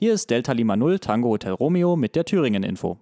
Hier ist Delta Lima 0 Tango Hotel Romeo mit der Thüringen-Info.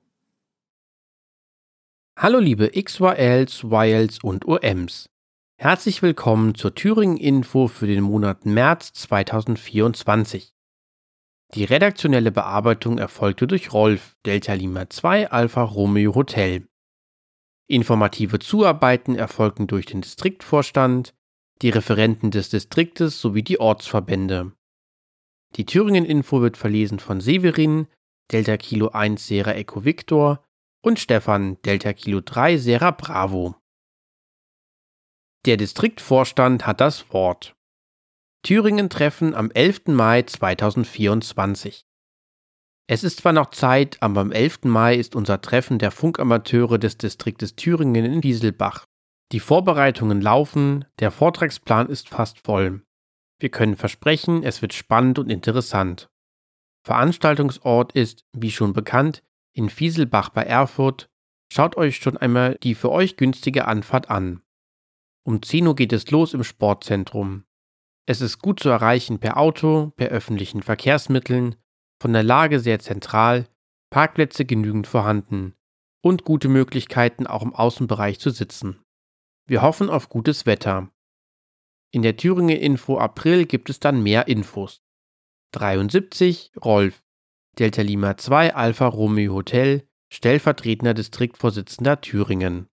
Hallo liebe XYLs, YLs und OMs. Herzlich willkommen zur Thüringen-Info für den Monat März 2024. Die redaktionelle Bearbeitung erfolgte durch Rolf, Delta Lima 2 Alpha Romeo Hotel. Informative Zuarbeiten erfolgten durch den Distriktvorstand, die Referenten des Distriktes sowie die Ortsverbände. Die Thüringen-Info wird verlesen von Severin, Delta Kilo 1 Sierra Echo Victor und Stefan, Delta Kilo 3 Sierra Bravo. Der Distriktvorstand hat das Wort. Thüringen-Treffen am 11. Mai 2024. Es ist zwar noch Zeit, aber am 11. Mai ist unser Treffen der Funkamateure des Distriktes Thüringen in Wieselbach. Die Vorbereitungen laufen, der Vortragsplan ist fast voll. Wir können versprechen, es wird spannend und interessant. Veranstaltungsort ist, wie schon bekannt, in Wieselbach bei Erfurt. Schaut euch schon einmal die für euch günstige Anfahrt an. Um 10 Uhr geht es los im Sportzentrum. Es ist gut zu erreichen per Auto, per öffentlichen Verkehrsmitteln, von der Lage sehr zentral, Parkplätze genügend vorhanden und gute Möglichkeiten auch im Außenbereich zu sitzen. Wir hoffen auf gutes Wetter. In der Thüringen-Info April gibt es dann mehr Infos. 73 Rolf, Delta Lima 2 Alpha Romeo Hotel, stellvertretender Distriktvorsitzender Thüringen.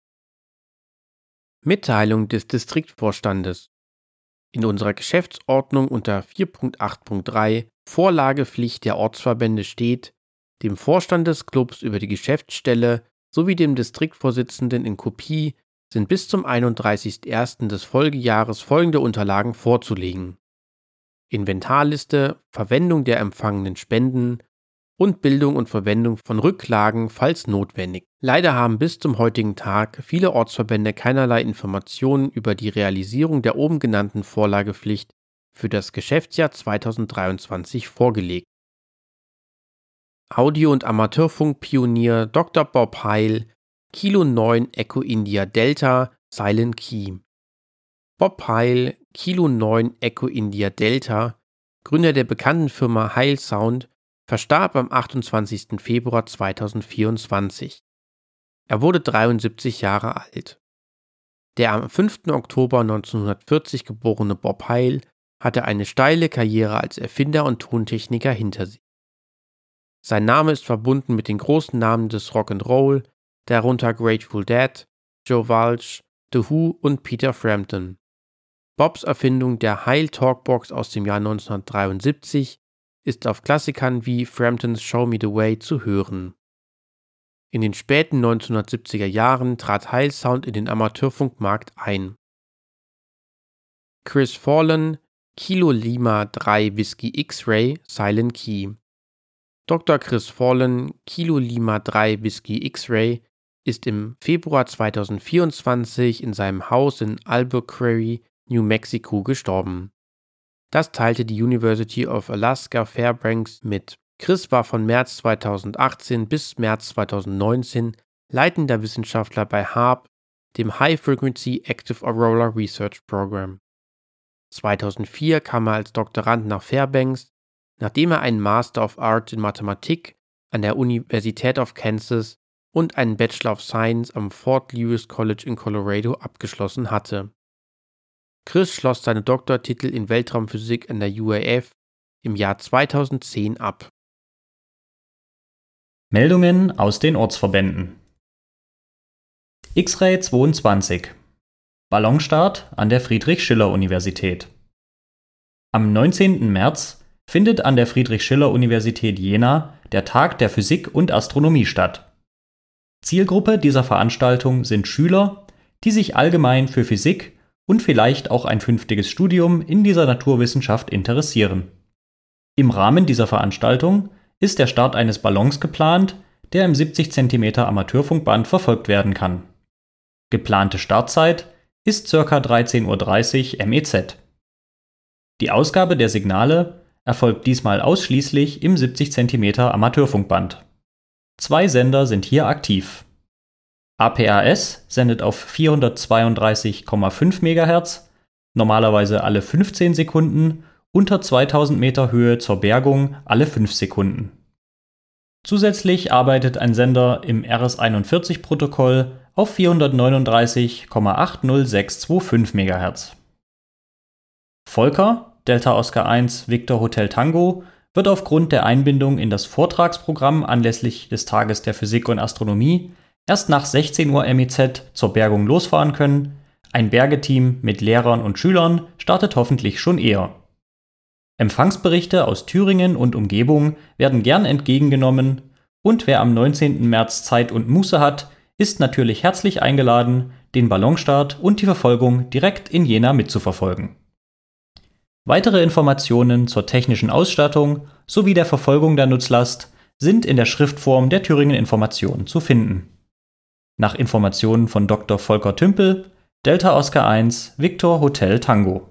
Mitteilung des Distriktvorstandes. In unserer Geschäftsordnung unter 4.8.3 Vorlagepflicht der Ortsverbände steht, dem Vorstand des Clubs über die Geschäftsstelle sowie dem Distriktvorsitzenden in Kopie sind bis zum 31.01. des Folgejahres folgende Unterlagen vorzulegen: Inventarliste, Verwendung der empfangenen Spenden und Bildung und Verwendung von Rücklagen, falls notwendig. Leider haben bis zum heutigen Tag viele Ortsverbände keinerlei Informationen über die Realisierung der oben genannten Vorlagepflicht für das Geschäftsjahr 2023 vorgelegt. Audio- und Amateurfunkpionier Dr. Bob Heil, Kilo 9 Echo India Delta, Silent Key. Bob Heil, Kilo 9 Echo India Delta, Gründer der bekannten Firma Heil Sound, verstarb am 28. Februar 2024. Er wurde 73 Jahre alt. Der am 5. Oktober 1940 geborene Bob Heil hatte eine steile Karriere als Erfinder und Tontechniker hinter sich. Sein Name ist verbunden mit den großen Namen des Rock'n'Roll, darunter Grateful Dead, Joe Walsh, The Who und Peter Frampton. Bobs Erfindung der Heil Talkbox aus dem Jahr 1973 ist auf Klassikern wie Framptons Show Me the Way zu hören. In den späten 1970er Jahren trat Heil Sound in den Amateurfunkmarkt ein. Chris Fallen, Kilo Lima 3 Whiskey X-Ray, Silent Key. Dr. Chris Fallen, Kilo Lima 3 Whiskey X-Ray, ist im Februar 2024 in seinem Haus in Albuquerque, New Mexico gestorben. Das teilte die University of Alaska Fairbanks mit. Chris war von März 2018 bis März 2019 leitender Wissenschaftler bei HAARP, dem High Frequency Active Auroral Research Program. 2004 kam er als Doktorand nach Fairbanks, nachdem er einen Master of Arts in Mathematik an der Universität of Kansas und einen Bachelor of Science am Fort Lewis College in Colorado abgeschlossen hatte. Chris schloss seine Doktortitel in Weltraumphysik an der UAF im Jahr 2010 ab. Meldungen aus den Ortsverbänden. X-Ray 22. Ballonstart an der Friedrich-Schiller-Universität. Am 19. März findet an der Friedrich-Schiller-Universität Jena der Tag der Physik und Astronomie statt. Zielgruppe dieser Veranstaltung sind Schüler, die sich allgemein für Physik und vielleicht auch ein künftiges Studium in dieser Naturwissenschaft interessieren. Im Rahmen dieser Veranstaltung ist der Start eines Ballons geplant, der im 70 cm Amateurfunkband verfolgt werden kann. Geplante Startzeit ist ca. 13:30 Uhr MEZ. Die Ausgabe der Signale erfolgt diesmal ausschließlich im 70 cm Amateurfunkband. 2 Sender sind hier aktiv. APAS sendet auf 432,5 MHz, normalerweise alle 15 Sekunden unter 2000 Meter Höhe zur Bergung alle 5 Sekunden. Zusätzlich arbeitet ein Sender im RS-41-Protokoll auf 439,80625 MHz. Volker, Delta Oscar 1 Victor Hotel Tango, wird aufgrund der Einbindung in das Vortragsprogramm anlässlich des Tages der Physik und Astronomie erst nach 16 Uhr MIZ zur Bergung losfahren können. Ein Bergeteam mit Lehrern und Schülern startet hoffentlich schon eher. Empfangsberichte aus Thüringen und Umgebung werden gern entgegengenommen und wer am 19. März Zeit und Muße hat, ist natürlich herzlich eingeladen, den Ballonstart und die Verfolgung direkt in Jena mitzuverfolgen. Weitere Informationen zur technischen Ausstattung sowie der Verfolgung der Nutzlast sind in der Schriftform der Thüringen Information zu finden. Nach Informationen von Dr. Volker Tümpel, Delta Oscar 1 Victor Hotel Tango.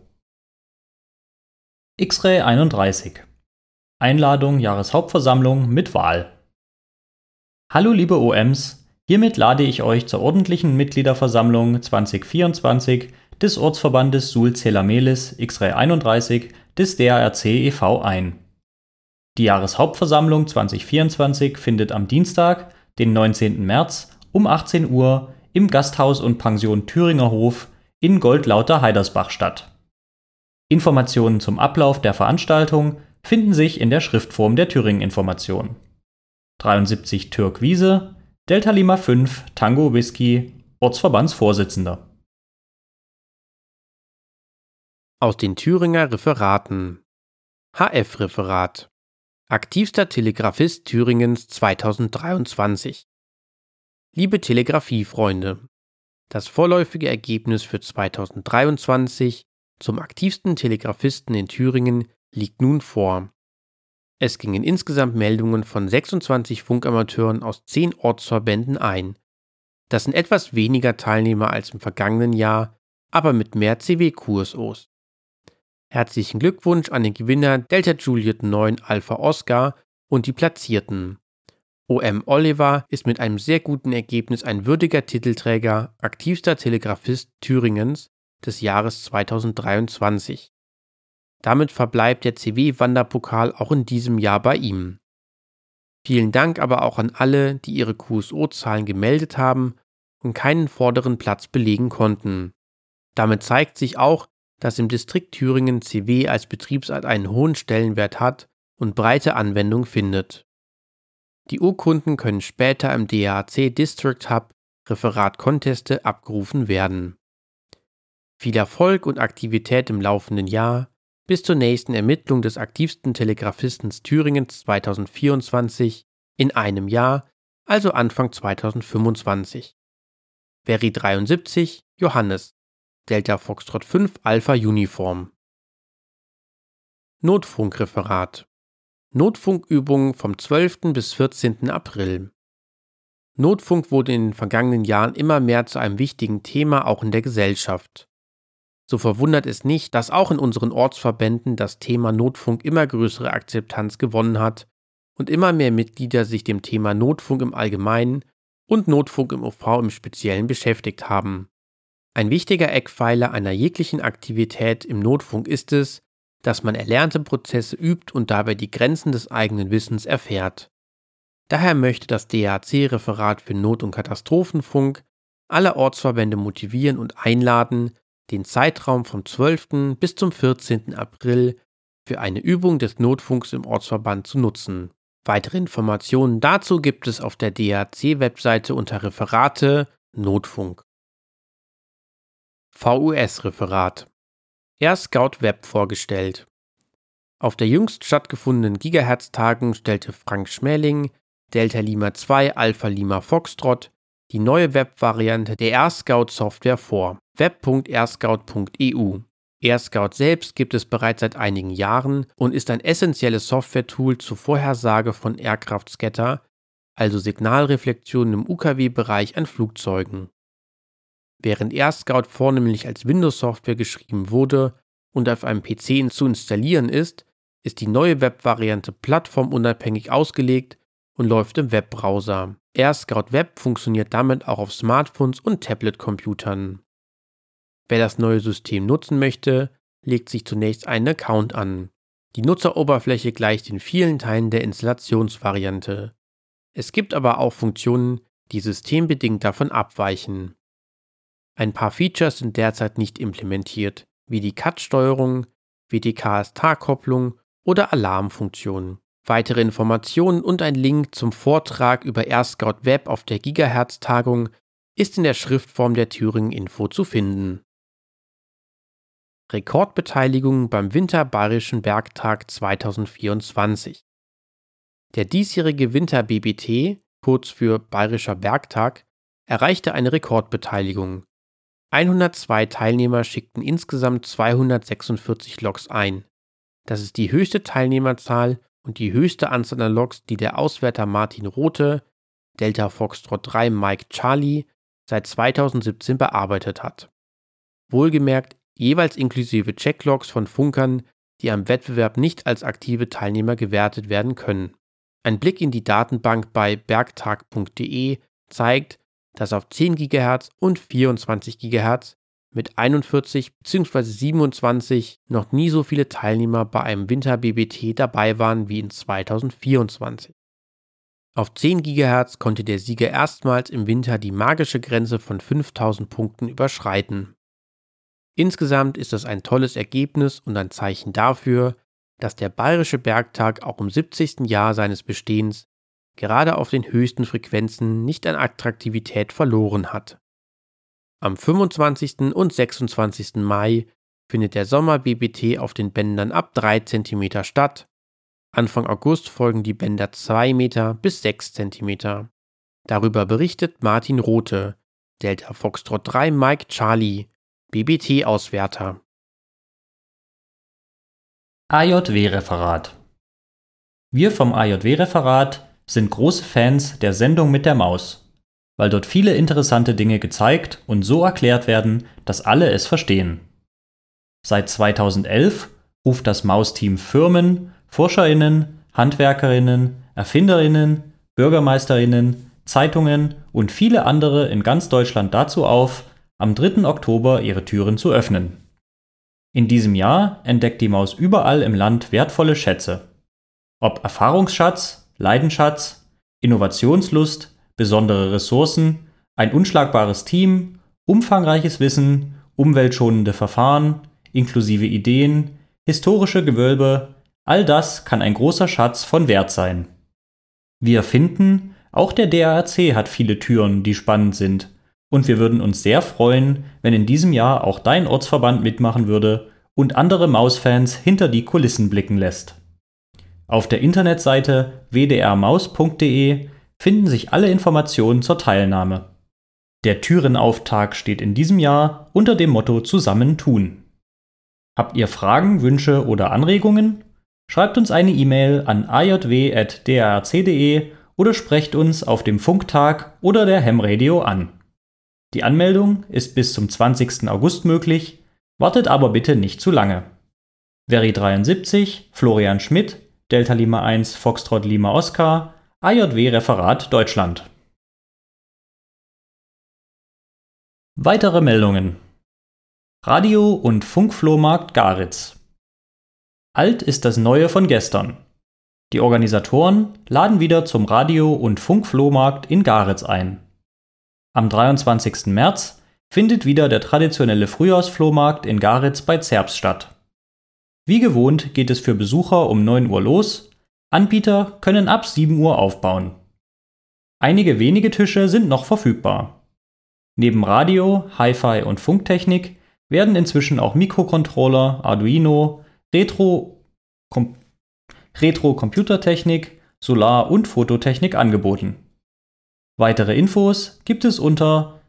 X-Ray 31. Einladung Jahreshauptversammlung mit Wahl. Hallo liebe OMs, hiermit lade ich euch zur ordentlichen Mitgliederversammlung 2024 des Ortsverbandes Suhl-Zella-Mehlis X-Ray 31 des DARC e.V. ein. Die Jahreshauptversammlung 2024 findet am Dienstag, den 19. März um 18 Uhr im Gasthaus und Pension Thüringer Hof in Goldlauter-Heidersbach statt. Informationen zum Ablauf der Veranstaltung finden sich in der Schriftform der Thüringen Information. 73 Türk Wiese, Delta Lima 5, Tango Whisky, Ortsverbandsvorsitzender. Aus den Thüringer Referaten. HF-Referat. Aktivster Telegraphist Thüringens 2023. Liebe Telegrafiefreunde, das vorläufige Ergebnis für 2023 zum aktivsten Telegraphisten in Thüringen liegt nun vor. Es gingen insgesamt Meldungen von 26 Funkamateuren aus 10 Ortsverbänden ein. Das sind etwas weniger Teilnehmer als im vergangenen Jahr, aber mit mehr CW-QSOs. Herzlichen Glückwunsch an den Gewinner Delta Juliet 9 Alpha Oscar und die Platzierten. OM Oliver ist mit einem sehr guten Ergebnis ein würdiger Titelträger aktivster Telegraphist Thüringens des Jahres 2023. Damit verbleibt der CW-Wanderpokal auch in diesem Jahr bei ihm. Vielen Dank aber auch an alle, die ihre QSO-Zahlen gemeldet haben und keinen vorderen Platz belegen konnten. Damit zeigt sich auch, dass im Distrikt Thüringen CW als Betriebsart einen hohen Stellenwert hat und breite Anwendung findet. Die Urkunden können später im DAAC District Hub Referat Conteste abgerufen werden. Viel Erfolg und Aktivität im laufenden Jahr bis zur nächsten Ermittlung des aktivsten Telegraphisten Thüringens 2024 in einem Jahr, also Anfang 2025. Veri 73, Johannes, Delta Foxtrot 5 Alpha Uniform. Notfunkreferat. Notfunkübungen vom 12. bis 14. April. Notfunk wurde in den vergangenen Jahren immer mehr zu einem wichtigen Thema auch in der Gesellschaft. So verwundert es nicht, dass auch in unseren Ortsverbänden das Thema Notfunk immer größere Akzeptanz gewonnen hat und immer mehr Mitglieder sich dem Thema Notfunk im Allgemeinen und Notfunk im OV im Speziellen beschäftigt haben. Ein wichtiger Eckpfeiler einer jeglichen Aktivität im Notfunk ist es, dass man erlernte Prozesse übt und dabei die Grenzen des eigenen Wissens erfährt. Daher möchte das DAAC-Referat für Not- und Katastrophenfunk alle Ortsverbände motivieren und einladen, den Zeitraum vom 12. bis zum 14. April für eine Übung des Notfunks im Ortsverband zu nutzen. Weitere Informationen dazu gibt es auf der DAAC-Webseite unter Referate Notfunk. VUS-Referat. AirScout Web vorgestellt. Auf der jüngst stattgefundenen Gigahertz-Tagung stellte Frank Schmäling, Delta Lima 2 Alpha Lima Foxtrot, die neue Web-Variante der AirScout-Software vor, web.airscout.eu. AirScout selbst gibt es bereits seit einigen Jahren und ist ein essentielles Software-Tool zur Vorhersage von Aircraft-Scatter, also Signalreflexionen im UKW-Bereich an Flugzeugen. Während AirScout vornehmlich als Windows-Software geschrieben wurde und auf einem PC zu installieren ist, ist die neue Web-Variante plattformunabhängig ausgelegt und läuft im Webbrowser. AirScout Web funktioniert damit auch auf Smartphones und Tablet-Computern. Wer das neue System nutzen möchte, legt sich zunächst einen Account an. Die Nutzeroberfläche gleicht den vielen Teilen der Installationsvariante. Es gibt aber auch Funktionen, die systembedingt davon abweichen. Ein paar Features sind derzeit nicht implementiert, wie die CAD-Steuerung, WTKST-Kopplung oder Alarmfunktionen. Weitere Informationen und ein Link zum Vortrag über AirScout Web auf der Gigahertz-Tagung ist in der Schriftform der Thüringen Info zu finden. Rekordbeteiligung beim Winterbayerischen Bergtag 2024. Der diesjährige Winter-BBT, kurz für Bayerischer Bergtag, erreichte eine Rekordbeteiligung. 102 Teilnehmer schickten insgesamt 246 Logs ein. Das ist die höchste Teilnehmerzahl und die höchste Anzahl an Logs, die der Auswerter Martin Rothe, Delta Foxtrot 3 Mike Charlie, seit 2017 bearbeitet hat. Wohlgemerkt jeweils inklusive Checklogs von Funkern, die am Wettbewerb nicht als aktive Teilnehmer gewertet werden können. Ein Blick in die Datenbank bei bergtag.de zeigt, dass auf 10 GHz und 24 GHz mit 41 bzw. 27 noch nie so viele Teilnehmer bei einem Winter-BBT dabei waren wie in 2024. Auf 10 GHz konnte der Sieger erstmals im Winter die magische Grenze von 5000 Punkten überschreiten. Insgesamt ist das ein tolles Ergebnis und ein Zeichen dafür, dass der Bayerische Bergtag auch im 70. Jahr seines Bestehens gerade auf den höchsten Frequenzen nicht an Attraktivität verloren hat. Am 25. und 26. Mai findet der Sommer-BBT auf den Bändern ab 3 cm statt. Anfang August folgen die Bänder 2 Meter bis 6 cm. Darüber berichtet Martin Rothe, Delta Foxtrot 3 Mike Charlie, BBT-Auswerter. AJW-Referat. Wir vom AJW-Referat sind große Fans der Sendung mit der Maus, weil dort viele interessante Dinge gezeigt und so erklärt werden, dass alle es verstehen. Seit 2011 ruft das Mausteam Firmen, ForscherInnen, HandwerkerInnen, ErfinderInnen, BürgermeisterInnen, Zeitungen und viele andere in ganz Deutschland dazu auf, am 3. Oktober ihre Türen zu öffnen. In diesem Jahr entdeckt die Maus überall im Land wertvolle Schätze. Ob Erfahrungsschatz, Leidenschatz, Innovationslust, besondere Ressourcen, ein unschlagbares Team, umfangreiches Wissen, umweltschonende Verfahren, inklusive Ideen, historische Gewölbe, all das kann ein großer Schatz von Wert sein. Wir finden, auch der DARC hat viele Türen, die spannend sind, und wir würden uns sehr freuen, wenn in diesem Jahr auch dein Ortsverband mitmachen würde und andere Mausfans hinter die Kulissen blicken lässt. Auf der Internetseite wdrmaus.de finden sich alle Informationen zur Teilnahme. Der Türenauftakt steht in diesem Jahr unter dem Motto Zusammen tun. Habt ihr Fragen, Wünsche oder Anregungen? Schreibt uns eine E-Mail an ajw@drc.de oder sprecht uns auf dem Funktag oder der Ham-Radio an. Die Anmeldung ist bis zum 20. August möglich, wartet aber bitte nicht zu lange. Veri 73, Florian Schmidt, Delta Lima 1, Foxtrot Lima Oscar, AJW Referat Deutschland. Weitere Meldungen. Radio- und Funkflohmarkt Garitz. Alt ist das Neue von gestern. Die Organisatoren laden wieder zum Radio- und Funkflohmarkt in Garitz ein. Am 23. März findet wieder der traditionelle Frühjahrsflohmarkt in Garitz bei Zerbst statt. Wie gewohnt geht es für Besucher um 9 Uhr los, Anbieter können ab 7 Uhr aufbauen. Einige wenige Tische sind noch verfügbar. Neben Radio, Hi-Fi und Funktechnik werden inzwischen auch Mikrocontroller, Arduino, Retro-Computertechnik, Solar- und Fototechnik angeboten. Weitere Infos gibt es unter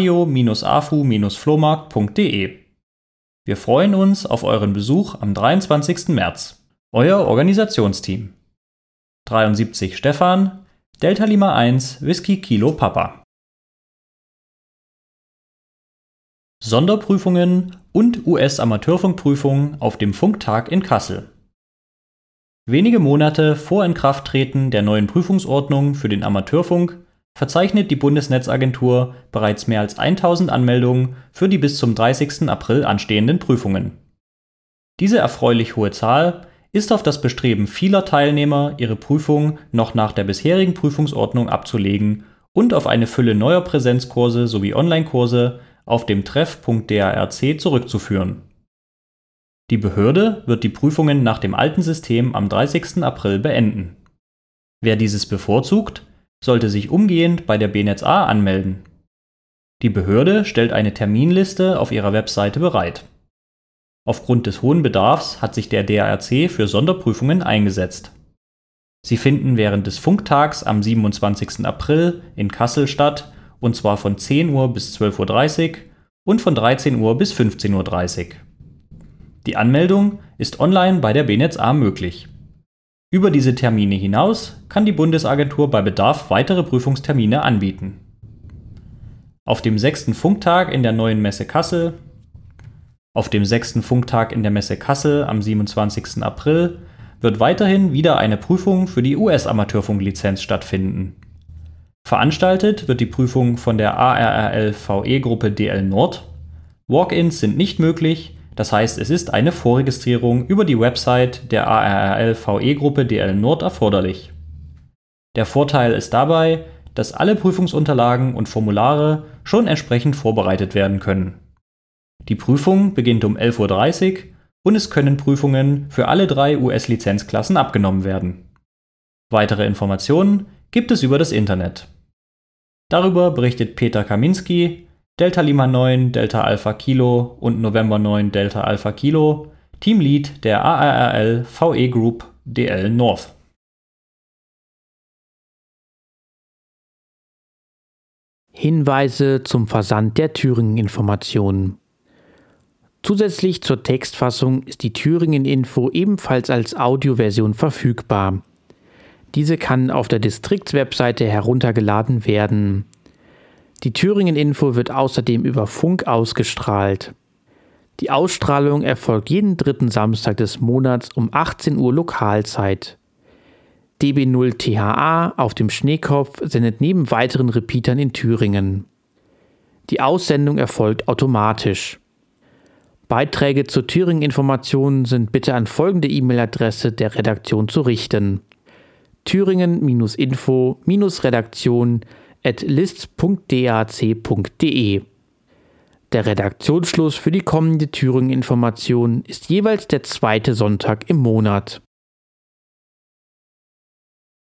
radio-afu-flohmarkt.de. Wir freuen uns auf euren Besuch am 23. März. Euer Organisationsteam. 73 Stefan, Delta Lima 1, Whisky Kilo Papa. Sonderprüfungen und US-Amateurfunkprüfung auf dem Funktag in Kassel. Wenige Monate vor Inkrafttreten der neuen Prüfungsordnung für den Amateurfunk verzeichnet die Bundesnetzagentur bereits mehr als 1000 Anmeldungen für die bis zum 30. April anstehenden Prüfungen. Diese erfreulich hohe Zahl ist auf das Bestreben vieler Teilnehmer, ihre Prüfung noch nach der bisherigen Prüfungsordnung abzulegen und auf eine Fülle neuer Präsenzkurse sowie Online-Kurse auf dem treff.darc zurückzuführen. Die Behörde wird die Prüfungen nach dem alten System am 30. April beenden. Wer dieses bevorzugt, sollte sich umgehend bei der BNetzA anmelden. Die Behörde stellt eine Terminliste auf ihrer Webseite bereit. Aufgrund des hohen Bedarfs hat sich der DARC für Sonderprüfungen eingesetzt. Sie finden während des Funktags am 27. April in Kassel statt, und zwar von 10 Uhr bis 12:30 Uhr und von 13 Uhr bis 15:30 Uhr. Die Anmeldung ist online bei der BNetzA möglich. Über diese Termine hinaus kann die Bundesagentur bei Bedarf weitere Prüfungstermine anbieten. Auf dem 6. Funktag in der Neuen Messe Kassel am 27. April wird weiterhin wieder eine Prüfung für die US-Amateurfunklizenz stattfinden. Veranstaltet wird die Prüfung von der ARRL-VE-Gruppe DL Nord. Walk-ins sind nicht möglich, das heißt, es ist eine Vorregistrierung über die Website der ARRL-VE-Gruppe DL Nord erforderlich. Der Vorteil ist dabei, dass alle Prüfungsunterlagen und Formulare schon entsprechend vorbereitet werden können. Die Prüfung beginnt um 11:30 Uhr und es können Prüfungen für alle 3 US-Lizenzklassen abgenommen werden. Weitere Informationen gibt es über das Internet. Darüber berichtet Peter Kaminski, Delta Lima 9 Delta Alpha Kilo und November 9 Delta Alpha Kilo, Teamlead der ARRL VE Group DL North. Hinweise zum Versand der Thüringen-Informationen. Zusätzlich zur Textfassung ist die Thüringen-Info ebenfalls als Audioversion verfügbar. Diese kann auf der Distriktswebseite heruntergeladen werden. Die Thüringen-Info wird außerdem über Funk ausgestrahlt. Die Ausstrahlung erfolgt jeden 3. Samstag des Monats um 18 Uhr Lokalzeit. DB0 THA auf dem Schneekopf sendet neben weiteren Repeatern in Thüringen. Die Aussendung erfolgt automatisch. Beiträge zur Thüringen-Informationen sind bitte an folgende E-Mail-Adresse der Redaktion zu richten: thüringen-info-redaktion@lists.dac.de. Der Redaktionsschluss für die kommende Thüringen-Information ist jeweils der 2. Sonntag im Monat.